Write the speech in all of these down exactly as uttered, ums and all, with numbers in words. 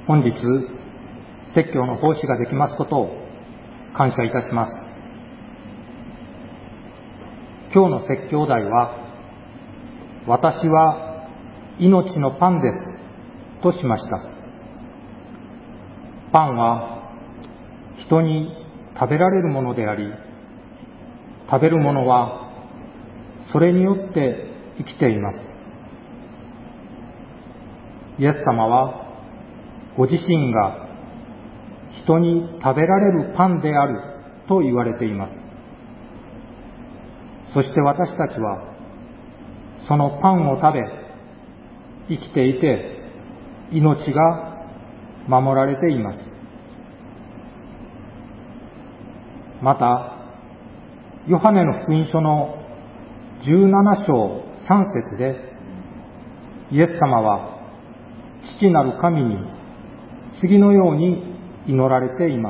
本日説教の奉仕ができますことを感謝いたします。今日の説教題は、私は命のパンですとしました。パンは人に食べられるものであり、食べるものはそれによって生きています。イエス様はご自身が人に食べられるパンであると言われています。そして私たちはそのパンを食べ生きていて命が守られています。またヨハネの福音書のじゅうなな章さん節でイエス様は父なる神に次のように祈られています。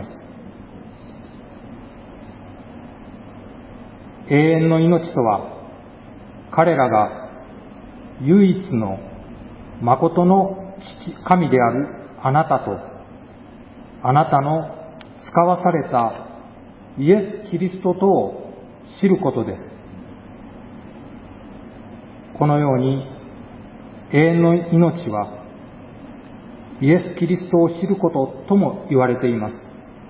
永遠の命とは、彼らが唯一の誠の父神であるあなたと、あなたの使わされたイエス・キリストとを知ることです。このように永遠の命はイエス・キリストを知ることとも言われています。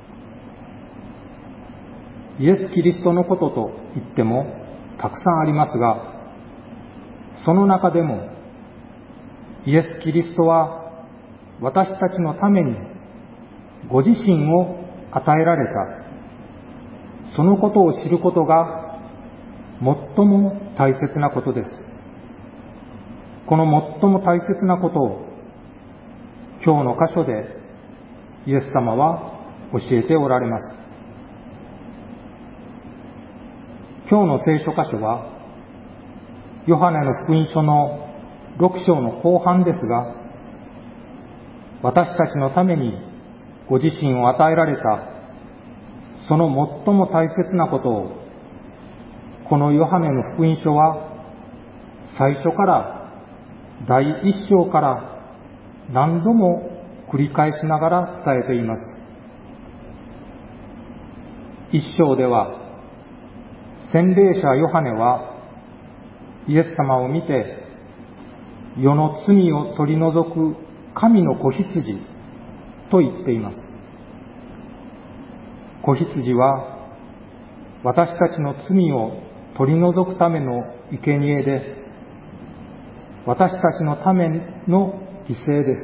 イエス・キリストのことと言ってもたくさんありますが、その中でもイエス・キリストは私たちのためにご自身を与えられた、そのことを知ることが最も大切なことです。この最も大切なことを今日の箇所でイエス様は教えておられます。今日の聖書箇所はヨハネの福音書のろく章の後半ですが、私たちのためにご自身を与えられたその最も大切なことを、このヨハネの福音書は最初から第一章から何度も繰り返しながら伝えています。一章では洗礼者ヨハネはイエス様を見て、世の罪を取り除く神の子羊と言っています。子羊は私たちの罪を取り除くための生贄で、私たちのための犠牲です。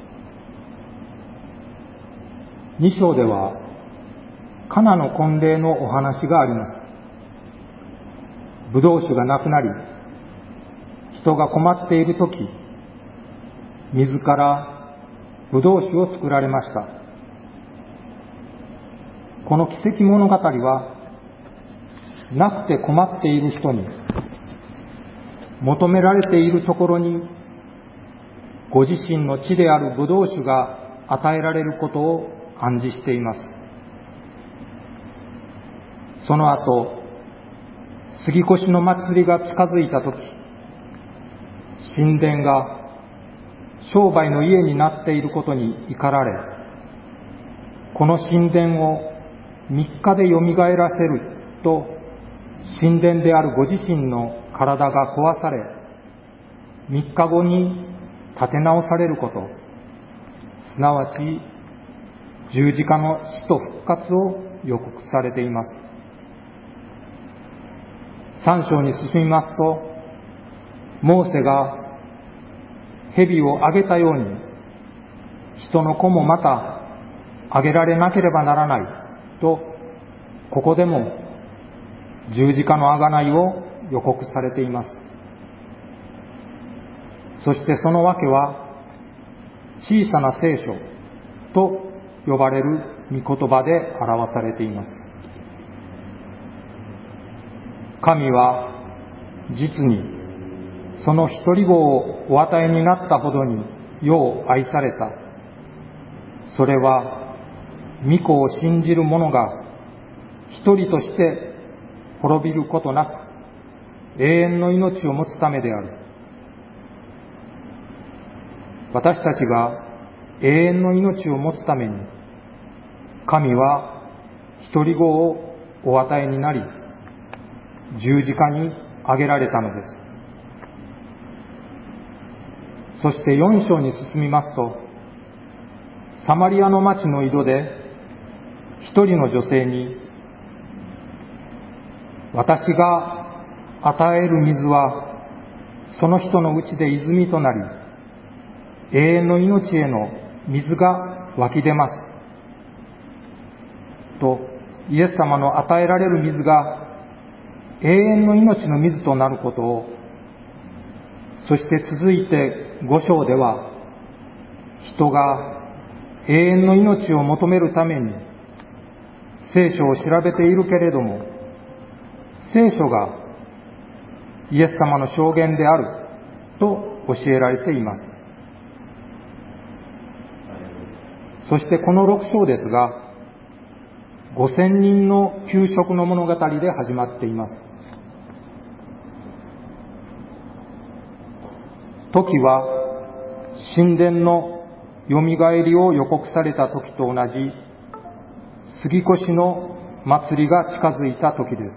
に章ではカナの婚礼のお話があります。ブドウ酒がなくなり、人が困っているとき、水からブドウ酒を作られました。この奇跡物語は、なくて困っている人に、求められているところに、ご自身の血であるブドウ酒が与えられることを暗示しています。その後、杉越の祭りが近づいたとき、神殿が商売の家になっていることに怒られ、この神殿を三日でよみがえらせると、神殿であるご自身の体が壊され、三日後に立て直されること、すなわち十字架の死と復活を予告されています。三章に進みますと、モーセが蛇をあげたように、人の子もまたあげられなければならないと、ここでも十字架の贖いを予告されています。そしてそのわけは、小さな聖書と呼ばれる御言葉で表されています。神は実にその一人子をお与えになったほどに世を愛された。それは御子を信じる者が一人として滅びることなく永遠の命を持つためである。私たちが永遠の命を持つために、神は一人子をお与えになり、十字架に上げられたのです。そしてよん章に進みますと、サマリアの町の井戸で一人の女性に、私が与える水はその人のうちで泉となり、永遠の命への水が湧き出ますと、イエス様の与えられる水が永遠の命の水となることを、そして続いてご章では、人が永遠の命を求めるために聖書を調べているけれども、聖書がイエス様の証言であると教えられています。そしてこのろく章ですが、ごせんにんの給食の物語で始まっています。時は神殿のよみがえりを予告された時と同じ杉越の祭りが近づいた時です。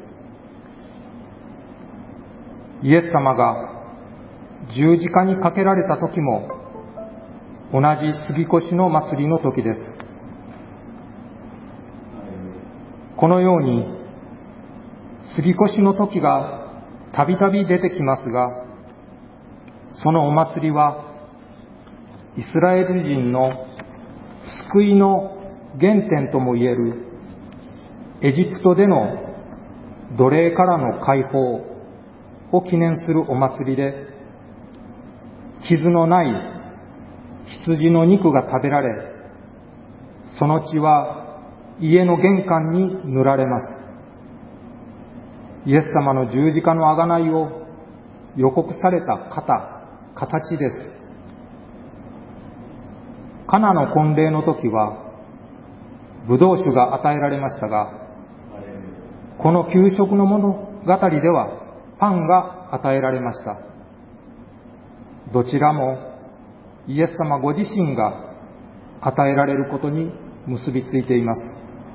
イエス様が十字架にかけられた時も同じ杉越の祭りの時です。このように杉越の時がたびたび出てきますが、そのお祭りはイスラエル人の救いの原点ともいえるエジプトでの奴隷からの解放を記念するお祭りで、傷のない羊の肉が食べられ、その血は家の玄関に塗られます。イエス様の十字架の贖いを予告された形、形です。カナの婚礼の時はブドウ酒が与えられましたが、この給食の物語ではパンが与えられました。どちらもイエス様ご自身が与えられることに結びついています。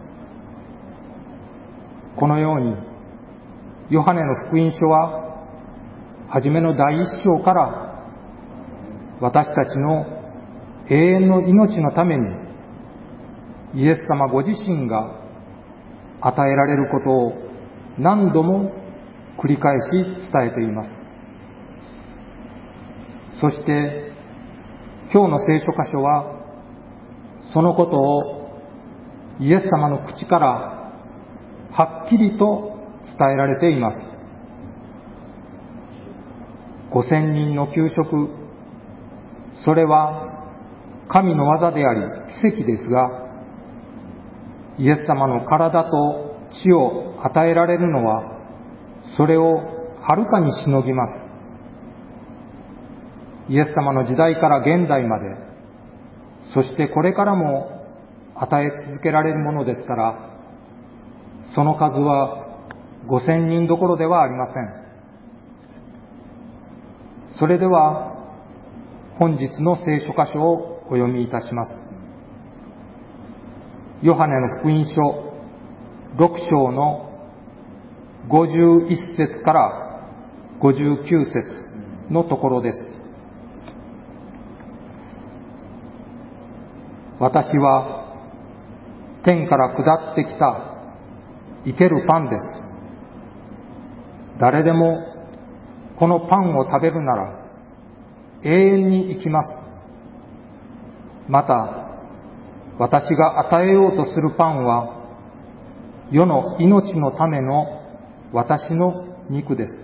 このようにヨハネの福音書は初めの第一章から私たちの永遠の命のためにイエス様ご自身が与えられることを何度も繰り返し伝えています。そして今日の聖書箇所はそのことをイエス様の口からはっきりと伝えられています。ごせんにんの給食、それは神の技であり奇跡ですが、イエス様の体と血を与えられるのはそれをはるかにしのぎます。イエス様の時代から現代まで、そしてこれからも与え続けられるものですから、その数はごせんにんどころではありません。それでは本日の聖書箇所をお読みいたします。ヨハネの福音書ろく章のごじゅういっ節からごじゅうきゅう節のところです。私は天から下ってきた生けるパンです。誰でもこのパンを食べるなら永遠に生きます。また私が与えようとするパンは世の命のための私の肉です。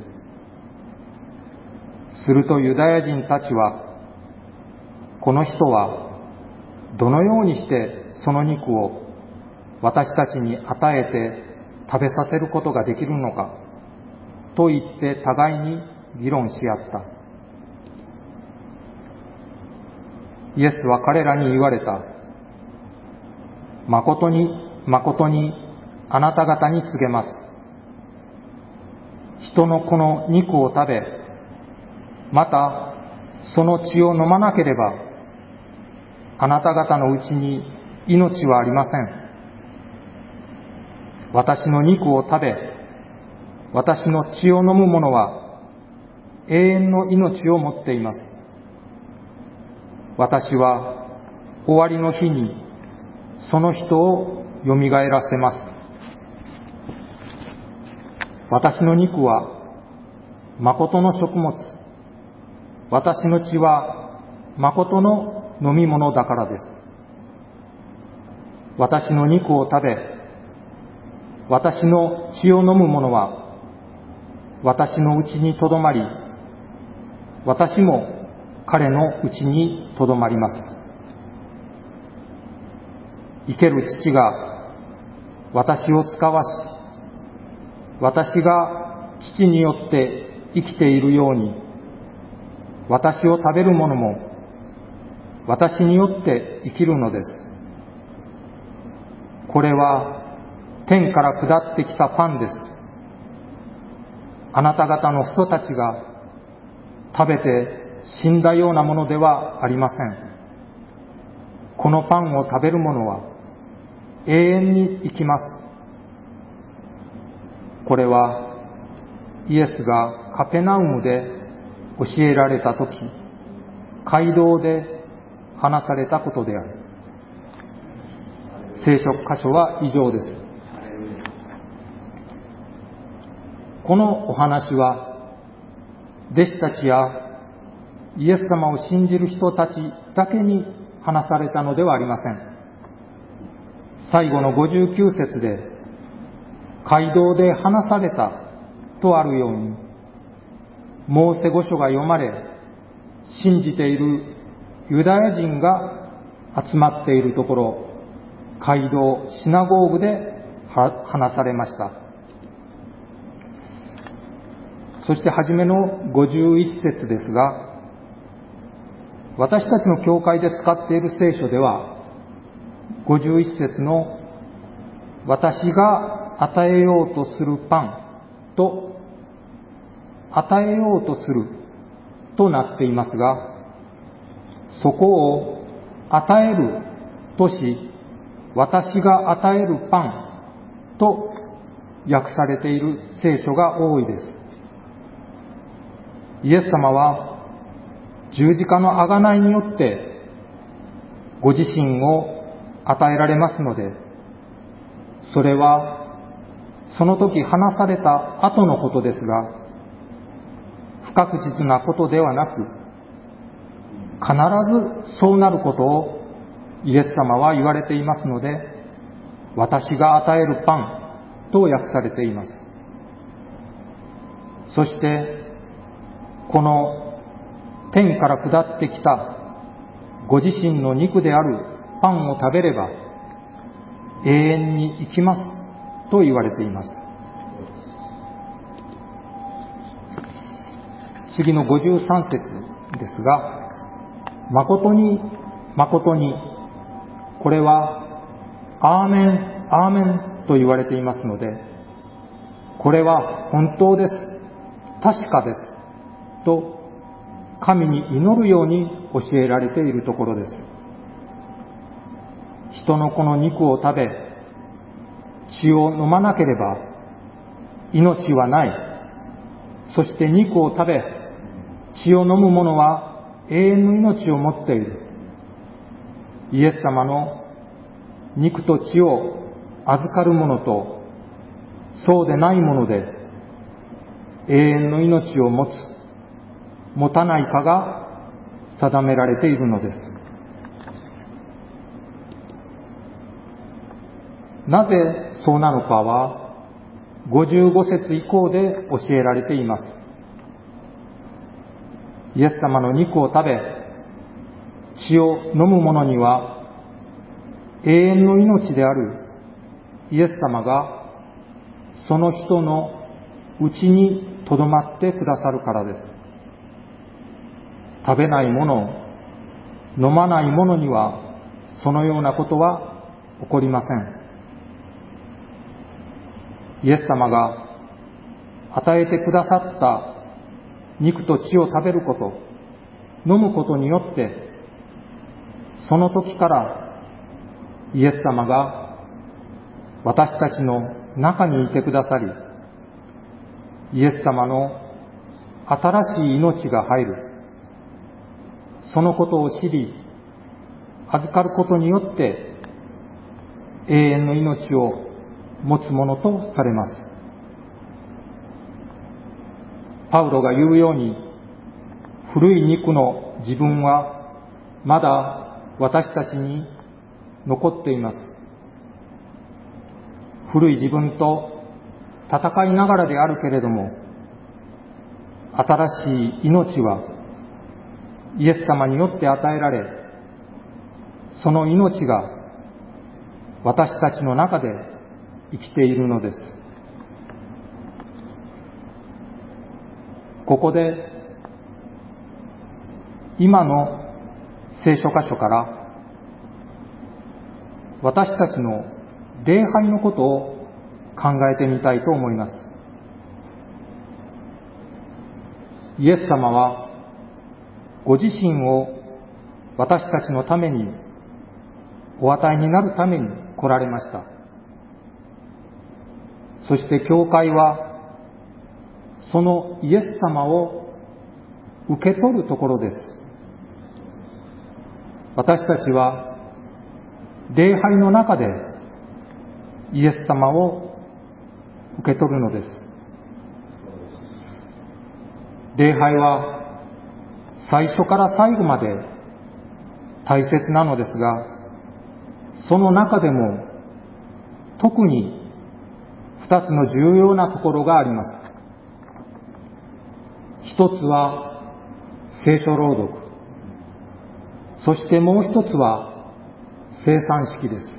するとユダヤ人たちは、この人はどのようにしてその肉を私たちに与えて食べさせることができるのかと言って互いに議論し合った。イエスは彼らに言われた。誠に誠にあなた方に告げます。人のこの肉を食べ、またその血を飲まなければあなた方のうちに命はありません。私の肉を食べ、私の血を飲む者は永遠の命を持っています。私は終わりの日にその人をよみがえらせます。私の肉は誠の食物、私の血は誠の飲み物だからです。私の肉を食べ、私の血を飲む者は私のうちにとどまり、私も彼のうちにとどまります。生ける父が私を使わし、私が父によって生きているように、私を食べる者も私によって生きるのです。これは天から下ってきたパンです。あなた方の人たちが食べて死んだようなものではありません。このパンを食べる者は永遠に生きます。これはイエスがカペナウムで教えられたとき、街道で話されたことである。聖書箇所は以上です。このお話は弟子たちやイエス様を信じる人たちだけに話されたのではありません。最後のごじゅうきゅう節で街道で話されたとあるように、モーセ五書が読まれ信じているユダヤ人が集まっているところ、街道シナゴーグで話されました。そして初めのごじゅういち節ですが、私たちの教会で使っている聖書ではごじゅういち節の私が与えようとするパンと与えようとするとなっていますが、そこを与えるとし、私が与えるパンと訳されている聖書が多いです。イエス様は十字架の贖いによってご自身を与えられますので、それはその時話された後のことですが、不確実なことではなく、必ずそうなることをイエス様は言われていますので、私が与えるパンと訳されています。そしてこの天から下ってきたご自身の肉であるパンを食べれば永遠に生きますと言われています。次のごじゅうさん節ですが、誠に誠に、これはアーメンアーメンと言われていますので、これは本当です、確かですと神に祈るように教えられているところです。人の子の肉を食べ血を飲まなければ命はない。そして肉を食べ血を飲む者は永遠の命を持っている。イエス様の肉と血を預かる者とそうでない者で永遠の命を持つ持たないかが定められているのです。なぜそうなのかはごじゅうご節以降で教えられています。イエス様の肉を食べ血を飲む者には永遠の命であるイエス様がその人のうちにとどまってくださるからです。食べない者、飲まない者にはそのようなことは起こりません。イエス様が与えてくださった肉と血を食べること、飲むことによってその時からイエス様が私たちの中にいてくださり、イエス様の新しい命が入る、そのことを知り、預かることによって永遠の命を持つものとされます。パウロが言うように、古い肉の自分はまだ私たちに残っています。古い自分と戦いながらであるけれども、新しい命はイエス様によって与えられ、その命が私たちの中で生きているのです。ここで今の聖書箇所から私たちの礼拝のことを考えてみたいと思います。イエス様はご自身を私たちのためにお与えになるために来られました。そして教会はそのイエス様を受け取るところです。私たちは礼拝の中でイエス様を受け取るのです。礼拝は最初から最後まで大切なのですが、その中でも特に二つの重要なところがあります。一つは聖書朗読、そしてもう一つは聖餐式です。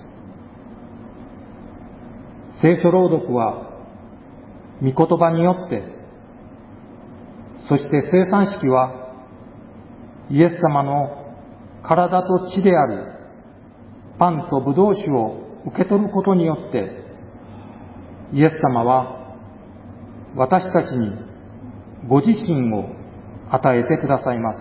聖書朗読は御言葉によって、そして聖餐式はイエス様の体と血であるパンとブドウ酒を受け取ることによって、イエス様は私たちにご自身を与えてくださいます。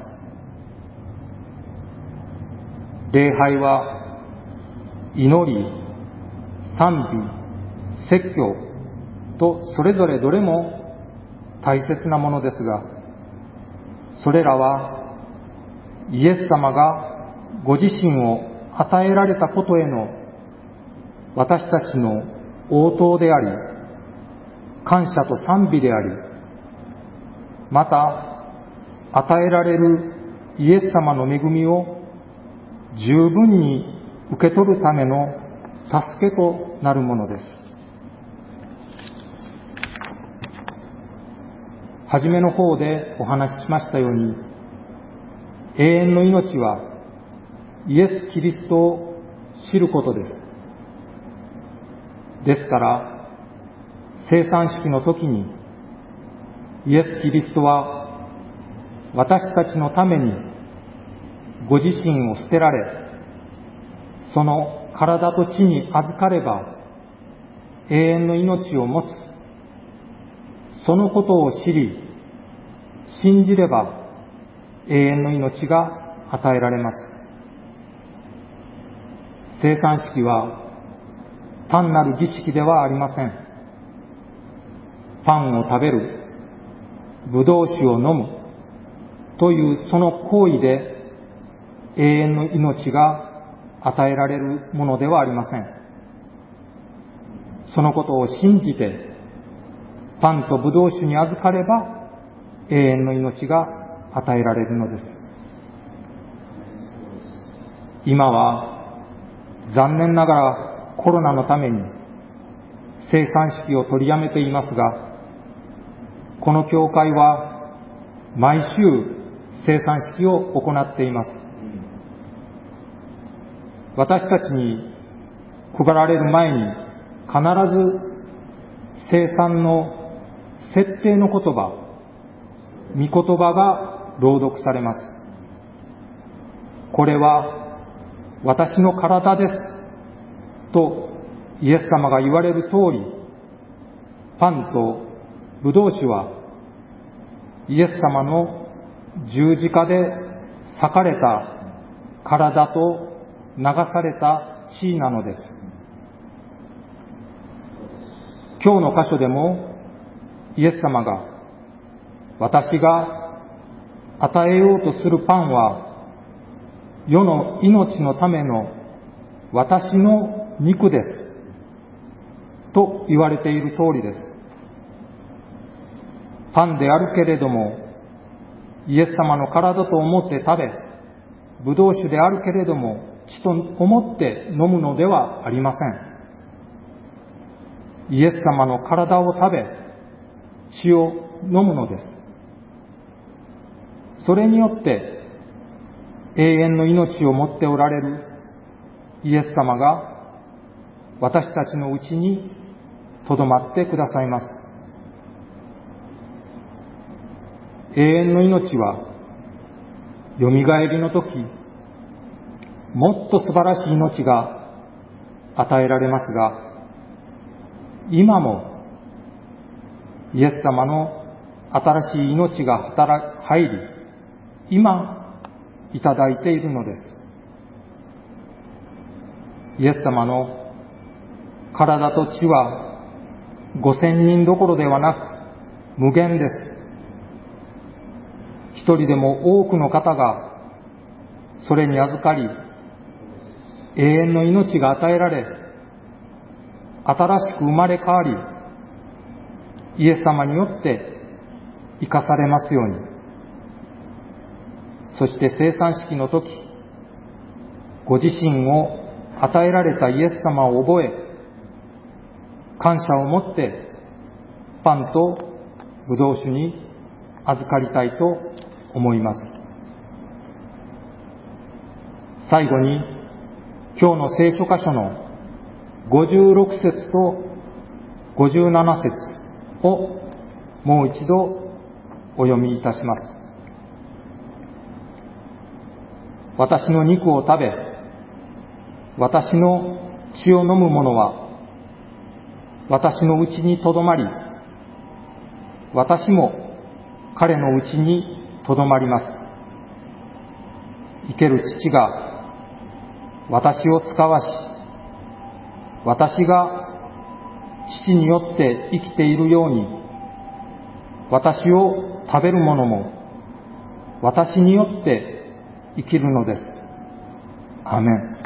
礼拝は祈り、賛美、説教とそれぞれどれも大切なものですが、それらはイエス様がご自身を与えられたことへの私たちの応答であり、感謝と賛美であり、また与えられるイエス様の恵みを十分に受け取るための助けとなるものです。はじめの方でお話ししましたように、永遠の命はイエス・キリストを知ることです。ですから、聖餐式の時にイエス・キリストは私たちのためにご自身を捨てられ、その体と血に預かれば永遠の命を持つ。そのことを知り、信じれば永遠の命が与えられます。聖餐式は単なる儀式ではありません。パンを食べる、ブドウ酒を飲むというその行為で永遠の命が与えられるものではありません。そのことを信じてパンとブドウ酒に預かれば永遠の命が与えられるのです。今は残念ながらコロナのために聖餐式を取りやめていますが、この教会は毎週聖餐式を行っています。私たちに配られる前に必ず聖餐の設定の言葉、御言葉が朗読されます。これは私の体ですとイエス様が言われる通り、パンとブドウ酒はイエス様の十字架で裂かれた体と流された血なのです。今日の箇所でもイエス様が、私が与えようとするパンは世の命のための私の肉ですと言われている通りです。パンであるけれどもイエス様の体と思って食べ、ブドウ酒であるけれども血と思って飲むのではありません。イエス様の体を食べ、血を飲むのです。それによって永遠の命を持っておられるイエス様が私たちのうちにとどまってくださいます。永遠の命はよみがえりの時、もっと素晴らしい命が与えられますが、今もイエス様の新しい命が働入り、今いただいているのです。イエス様の体と血はごせんにんどころではなく無限です。一人でも多くの方がそれに預かり、永遠の命が与えられ、新しく生まれ変わり、イエス様によって生かされますように。そして生産式の時、ご自身を与えられたイエス様を覚え、感謝を持ってパンとブドウ酒に預かりたいと思います。最後に今日の聖書箇所のごじゅうろく節とごじゅうなな節をもう一度お読みいたします。私の肉を食べ、私の血を飲む者は私のうちにとどまり、私も彼のうちにとどまります。生ける父が私を使わし、私が父によって生きているように、私を食べる者も私によって生きるのです。アーメン。